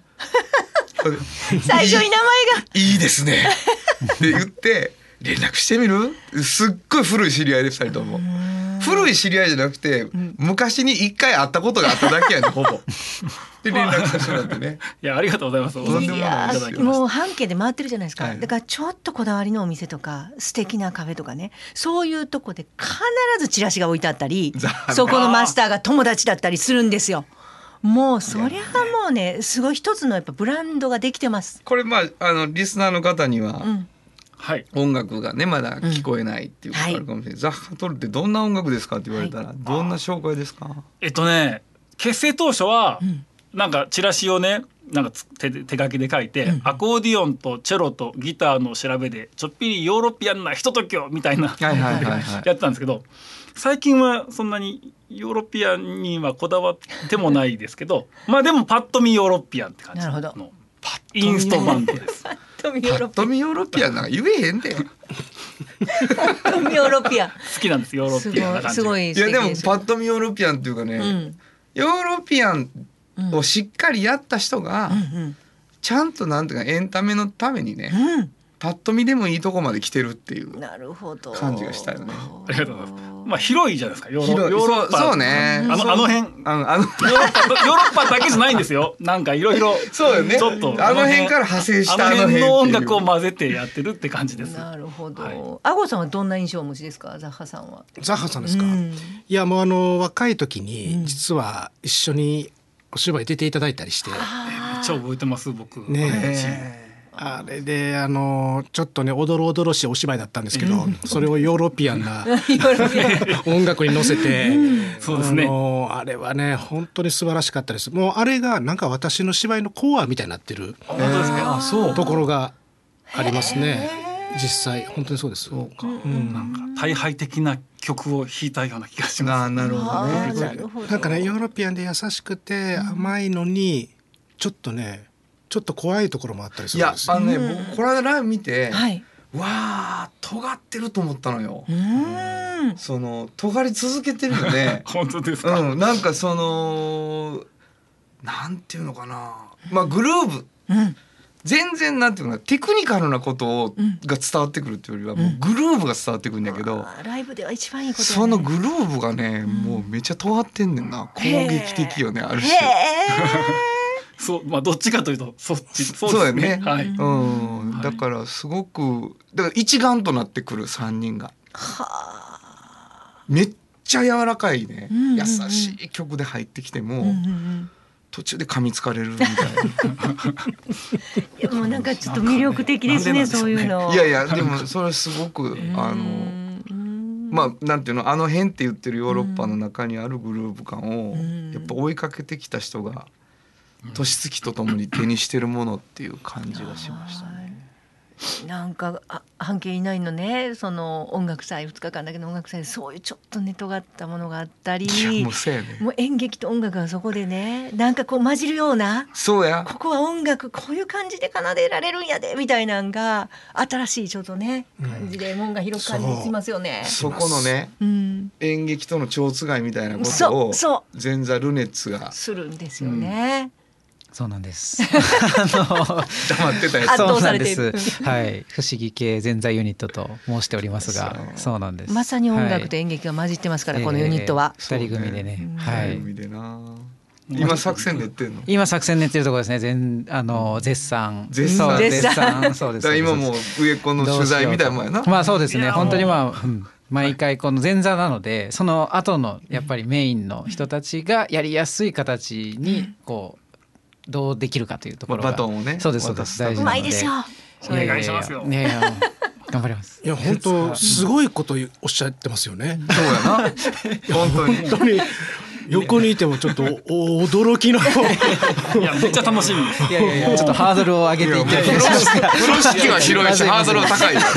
S3: 最初に名前が
S2: いいですねって言って連絡してみる。すっごい古い知り合いで2人とも。古い知り合いじゃなくて、昔に1回会ったことがあっただけやね、ほぼ。で連絡させてもらってね。
S7: いや、ありがとうございます。
S3: いやもう半径で回ってるじゃないですか、はい、だからちょっとこだわりのお店とか素敵なカフェとかね、そういうとこで必ずチラシが置いてあったり、そこのマスターが友達だったりするんですよ。もうそりゃもうね、すごい一つのやっぱブランドができてます。
S2: これまあリスナーの方には、はい、音楽がねまだ聞こえないっていうことがあるかもしれない、ザ・ハトルテどんな音楽ですかって言われたら、どんな紹介ですか？
S7: 結成当初は、なんかチラシをね、なんか手書きで書いて、アコーディオンとチェロとギターの調べでちょっぴりヨーロピアンなひとときをみたいなやってたんですけど、最近はそんなにヨーロピアンにはこだわってもないですけどまあでもパッと見ヨーロピアンって感じのインストバンドです。
S2: パッと見ヨーロピアンなんか言えへんで。
S3: パッと見ヨーロピアン
S7: 好きなんですヨーロピアンな感じ。
S3: すごい
S2: いやでもパッと見ヨーロピアンっていうかね、ヨーロピアンをしっかりやった人がちゃんとなんていうかエンタメのためにね、パッと見でもいいとこまで来てるっていう感じがしたよね。
S7: ありがとうございます。まあ広いじゃないですかヨーロッパ。
S2: そうね。
S7: あの辺ヨーロッパだけじゃないんですよ。なんかいろいろ
S2: そうよね。
S7: ちょっと
S2: あの辺から派生した
S7: あの辺の音楽を混ぜてやってるって感じです。
S3: なるほど。阿郷さんはどんな印象をお持ちですか？ザッハさんは。
S6: ザッハさんですか？いやもう若い時に実は一緒にお芝居出ていただいたりして。めっ
S7: ちゃ覚えてます僕。
S6: ね。あれでちょっとねおどろおどろしいお芝居だったんですけど、それをヨーロピアンな音楽に乗せて、
S7: そうですね、
S6: あれはね本当に素晴らしかったです。もうあれがなんか私の芝居のコアみたいになってるところがありますね。 実際本当にそうです。
S7: そうか、なんか大敗的な曲を弾いたような気がします。
S2: なるほどね。
S6: なんかねヨーロピアンで優しくて甘いのにちょっと怖いところもあったりするんですよ。
S2: いや僕この間ライブ見て、わあ尖ってると思ったのよ。その尖り続けてるよね。
S7: 本当ですか。
S2: なんかそのなんていうのかな、まあグルーブ、全然なんていうのかな、テクニカルなことが伝わってくるっていうよりはもうグルーブが伝わってくるんだけど、
S3: ライブでは一番いいことだね。
S2: そのグルーブがね、もうめっちゃ尖ってんねんな。攻撃的よね、ある種。
S7: そう、まあどっちかというとそう
S2: だよね。
S7: はい。
S2: だからすごく一丸となってくる3人が。めっちゃ柔らかいね、優しい曲で入ってきても。途中で噛みつかれるみたいな。
S3: いやもうなんかちょっと魅力的ですね、そういうの。
S2: いやでもそれすごくまあなんていうの、辺って言ってるヨーロッパの中にあるグルーヴ感をやっぱ追いかけてきた人が年月とともに手にしてるものっていう感じがしましたね。
S3: なんか半径以内のね、その音楽祭2日間だけの音楽祭でそういうちょっとね尖ったものがあったり、もう演劇と音楽がそこでね、なんかこう混じるような、
S2: そうや、
S3: ここは音楽こういう感じで奏でられるんやでみたいなんが新しいちょっとね感じで門が広く感じしますよね。
S2: そこのね、演劇との蝶ついみたいなことを前座ルネッツが
S3: するんですよね。
S8: そうなんです。
S2: 黙ってたやつ。
S3: 圧倒されている。
S8: はい、不思議系前座ユニットと申しておりますが、そうなんです。
S3: まさに音楽と演劇が混じってますから、このユニットは。
S8: 二人組でね。はい。
S2: 今作戦練ってんの？
S8: 今作戦練ってるところですね。絶賛。そうです。
S2: 今も上っ子の取材みたいなもんやな。
S8: まあそうですね。本当に毎回この前座なので、その後のやっぱりメインの人たちがやりやすい形にこう。どうできるかというところが、
S2: バトンをね、
S8: そうです大事なので。
S3: うまいですよ。
S7: お願いしますよ。
S8: いや頑張ります。
S6: いや本当すごいことおっしゃってますよね。
S2: そうやな。本当に
S6: 横にいてもちょっと驚きの。
S7: いやめっちゃ楽しみ。
S8: いやちょっとハードルを上げていって。風
S2: 呂敷は広いしハードルは高い。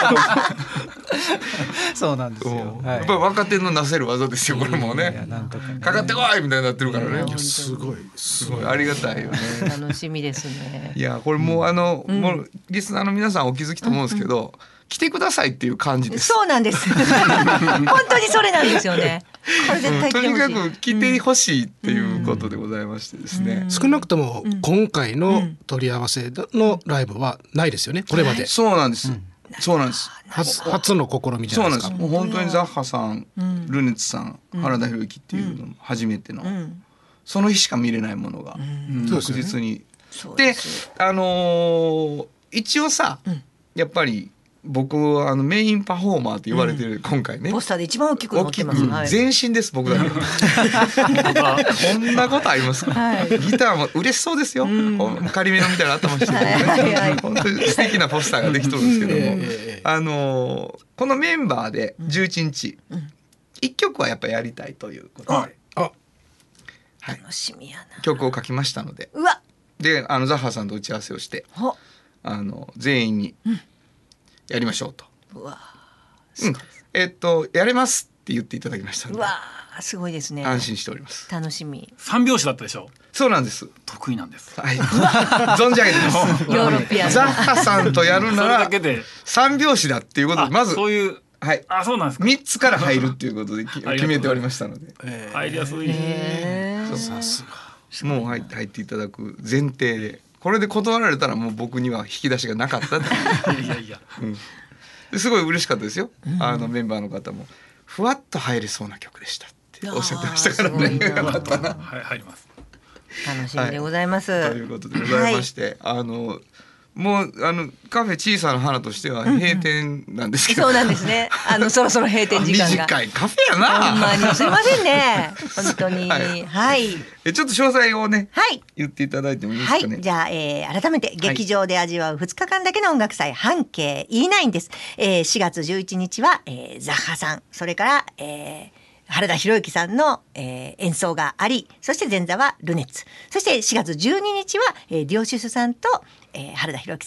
S8: そうなんですよ。
S2: やっぱり若手のなせる技ですよこれもね。かかってこいみたいになってるからね。
S6: すごい
S2: ありがたいよね。
S3: 楽しみですね。
S2: いやこれもうもうリスナーの皆さんお気づきと思うんですけど、来てくださいっていう感じです。
S3: そうなんです。本当にそれなんですよね。これ絶対来てほしい。
S2: とにかく来てほしいっていうことでございましてですね。
S6: 少なくとも今回の取り合わせのライブはないですよね。これまで。
S2: そうなんです。そうなんです。
S6: 初の試みじゃないですか。
S2: もう本当にザッハさん、ルネッツさん、原田裕之っていうのも初めての、その日しか見れないものが確実に。で、一応さ、やっぱり僕はメインパフォーマーって言われてる今回ね。
S3: ポスターで一番大きく載ってます。
S2: 全身です僕だけ。こんなことありますか。ギターも嬉しそうですよ。仮めのみたいな頭してね。本当に素敵なポスターができとるんですけども、このメンバーで11日1曲はやっぱやりたいということで、
S3: 楽しみやな。
S2: 曲を書きましたので、でザッハさんと打ち合わせをして全員にやりましょうと。やれますって言っていただきましたので、
S3: すごいですね。
S2: 安心しております。
S3: 楽しみ。
S7: 三拍子だったでしょ。
S2: そうなんです。
S7: 得意なんです。
S2: はい。存じ上げてます。
S3: ヨーロピアン。
S2: ザッハさんとやるなら三拍子だっていうことでまず
S7: そういうそうなんですか。
S2: 3つから入るっていうことで決めておりましたので。
S7: 入りやすい。
S6: さす
S2: が。もう入っていただく前提で。これで断られたらもう僕には引き出しがなかったって。
S7: いや、
S2: すごい嬉しかったですよ。メンバーの方もふわっと入れそうな曲でしたっておっしゃってましたからね。よかったな。
S7: 入ります。
S3: 楽しみでございます。
S2: ということでございまして、もうカフェ小さな花としては閉店なんですけど、
S3: そうなんですね。そろそろ閉店時間が
S2: 短いカフェやな。
S3: ほんまにすいませんね。本当に。はい。
S2: ちょっと詳細をね、言っていただいてもいいですかね。
S3: じゃあ、改めて劇場で味わう2日間だけの音楽祭半径 E9 です。4月11日はザッハさん、それから原田裕之さんの演奏があり、そして前座はルネッツ、そして4月12日はディオシスさんと原田裕之さん、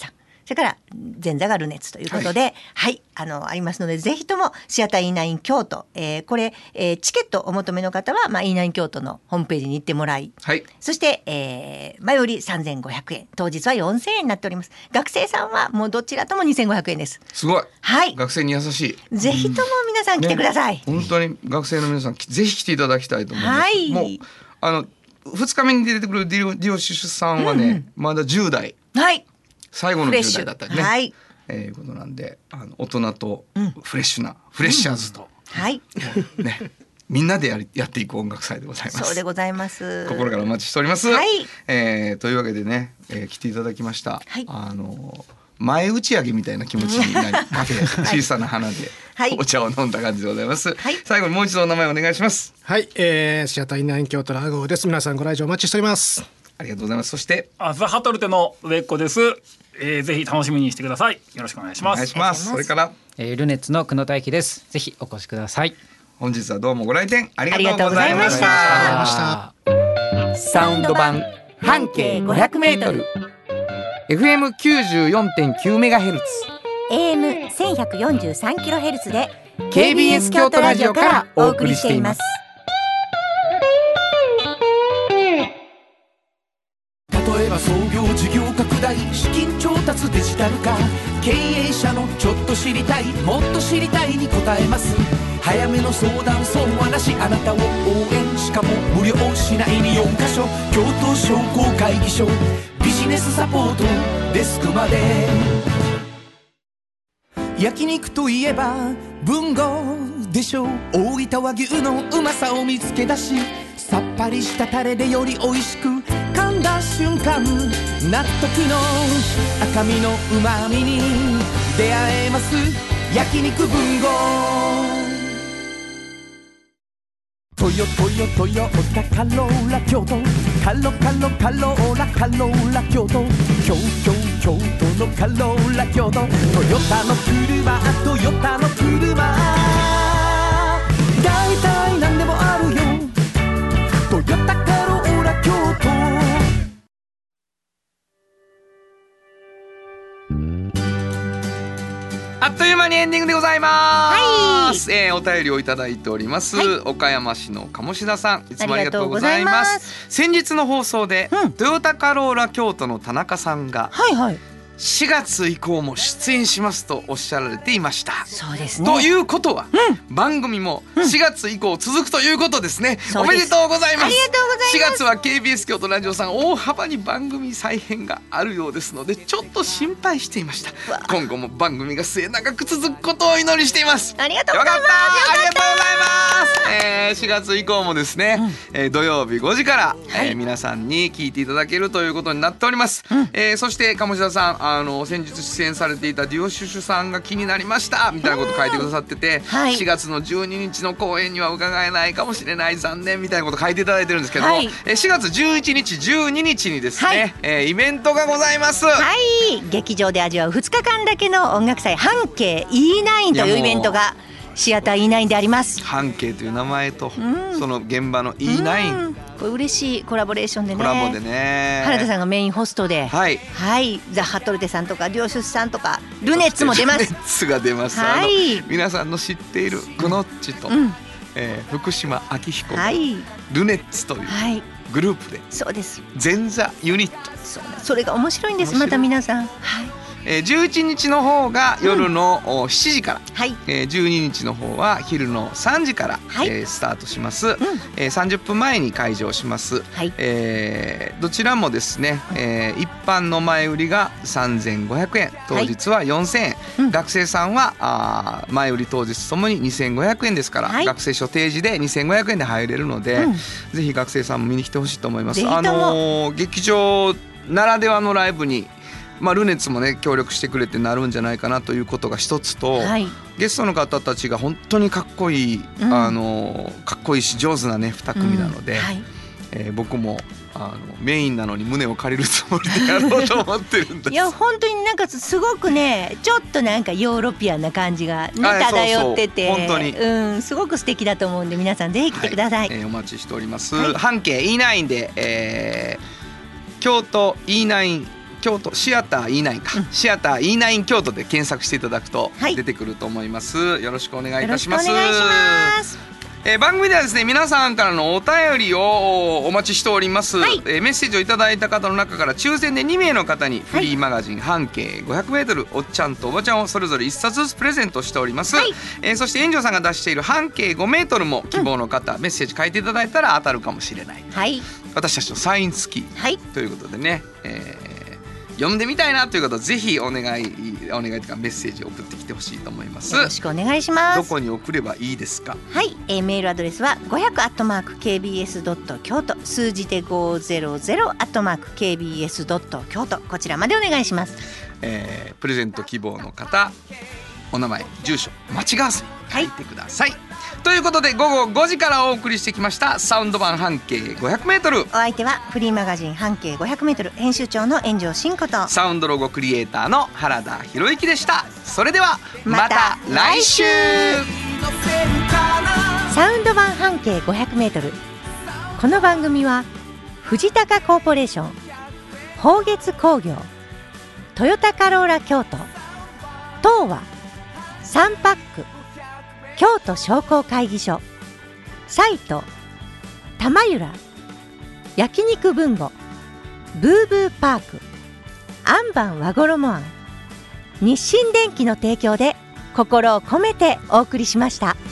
S3: それから前座がルネツということで、はい、ありますので、ぜひともシアター E9 京都、これ、チケットお求めの方は、E9 京都のホームページに行ってもらい、はい、そして、前売り3500円、当日は4000円になっております。学生さんはもうどちらとも2500円です。
S2: すごい、
S3: はい、
S2: 学生に優しい。
S3: ぜひとも皆さん来てください、
S2: 本当に学生の皆さんぜひ来ていただきたいと思います。はい、もう2日目に出てくるディオシュさんはね、まだ10代、はい、最後の10代だったりね、はい、いうことなんで、大人とフレッシュな、フレッシャーズと、はいね、みんなでやっていく音楽祭でございます。
S3: そうでございます。
S2: 心からお待ちしております、はい。というわけでね、来ていただきました、はい、前打ち上げみたいな気持ちになりカフェ小さな花でお茶を飲んだ感じでございます、はい、最後にもう一度お名前お願いします。
S6: はい、シアター E9 京都の阿郷です。皆さんご来場お待ちしております。
S2: ありがとうございます。そして
S7: ザ・ハトルテの上っ子です。ぜひ楽しみにしてください。よろしくお願いします。お願いします。
S2: それから、
S8: ルネッツの久野大輝です。ぜひお越しください。
S2: 本日はどうもご来店ありがとうございました。
S4: サウンド版半径 500m
S2: FM94.9 メガヘルツ
S1: AM1143 キロヘルツで
S4: KBS 京都ラジオからお送りしています。例えば創業事業拡大資金調達デジタル化、経営者のちょっと知りたいもっと知りたいに答えます。早めの相談損はなし、あなたを応援しかも無料市内に4カ所、京都商工会議所ビジネスサポートデスクまで。焼肉といえば文豪でしょう。大分和牛のうまさを見つけ出し、さっぱりしたタレでより美味しく、噛んだ瞬間納得の赤身のうまみに出会えます。焼肉文豪。トヨタカローラ京都、カローラ京都、京都のカローラ京都、トヨタの車大体何でもあるよ、トヨタカローラ京都。
S2: あっという間にエンディングでございます、はい。お便りをいただいております、はい、岡山市の鴨志田さん、いつもありがとうございます。先日の放送で、トヨタカローラ京都の田中さんが、4月以降も出演しますとおっしゃられていました。
S3: そうですね。
S2: ということは、番組も4月以降続くということですね、おめでとうございます。
S3: ありがとうございます。
S2: 4月は KBS 京都ラジオさん大幅に番組再編があるようですので、ちょっと心配していました。今後も番組が末永く続くことを祈りしています。
S3: ありがとうございます。
S2: ありがとうございます。4月以降もですね、土曜日5時から、皆さんに聞いていただけるということになっております、そして鴨志田さん、先日出演されていたデュオシュシュさんが気になりましたみたいなこと書いてくださってて、4月の12日の公演には伺えないかもしれない、残念みたいなこと書いていただいてるんですけども、4月11日12日にですね、イベントがございます。
S3: 劇場で味わう2日間だけの音楽祭、半径 E9 というイベントがシアター E9 であります。
S2: 半径という名前と、その現場の E9、
S3: これ嬉しいコラボレーションでね。
S2: コラボでね。
S3: 原田さんがメインホストで、ザ・ハトルテさんとかデュオシュスさんとかルネッツも出ます。
S2: ルネッツが出ます。皆さんの知っているクノッチと、福島明彦、ルネッツというグループで、
S3: そうです。
S2: 前座ユニット。
S3: それが面白いんです。また皆さん。
S2: 11日の方が夜の7時から、12日の方は昼の3時から、スタートします、30分前に開場します、どちらもですね、一般の前売りが3500円、当日は4000円、学生さんは前売り当日ともに2500円ですから、学生証提示で2500円で入れるので、ぜひ学生さんも見に来てほしいと思います。劇場ならではのライブにルネッツもね協力してくれてなるんじゃないかなということが一つと、ゲストの方たちが本当にかっこいい、かっこいいし上手なね2組なので、僕もメインなのに胸を借りるつもりでやろうと思ってるんです。
S3: いや本当になんかすごくね、ちょっとなんかヨーロピアンな感じが、漂ってて、
S2: 本当に、
S3: すごく素敵だと思うんで、皆さんぜひ来てください。
S2: お待ちしております、半径 E9 で、京都 E9 京都シアター E9 か、シアター E9 京都で検索していただくと出てくると思います、よろしくお願いいたします。番組ではですね、皆さんからのお便りをお待ちしております、メッセージをいただいた方の中から抽選で2名の方にフリーマガジン半径 500m おっちゃんとおばちゃんをそれぞれ1冊ずつプレゼントしております、そして炎上さんが出している半径 5m も希望の方、メッセージ書いていただいたら当たるかもしれない、私たちのサイン付き、ということでね、読んでみたいなという方はぜひお願いというかメッセージを送ってきてほしいと思います。
S3: よろしくお願いします。
S2: どこに送ればいいですか？
S3: はい、メールアドレスは 500@kbs. 京都、数字で 500@kbs. 京都、こちらまでお願いします。
S2: プレゼント希望の方、お名前住所間違わずに書いてください、ということで午後5時からお送りしてきましたサウンド版半径 500m。
S3: お相手はフリーマガジン半径 500m 編集長の炎上真子と
S2: サウンドロゴクリエイターの原田博之でした。それではまた来週。
S3: サウンド版半径 500m、 この番組は藤高コーポレーション、宝月工業、トヨタカローラ京都、東和、サンパック、京都商工会議所、サイト、玉浦、焼肉文吾、ブーブーパーク、アンバン和衣庵、日清電機の提供で心を込めてお送りしました。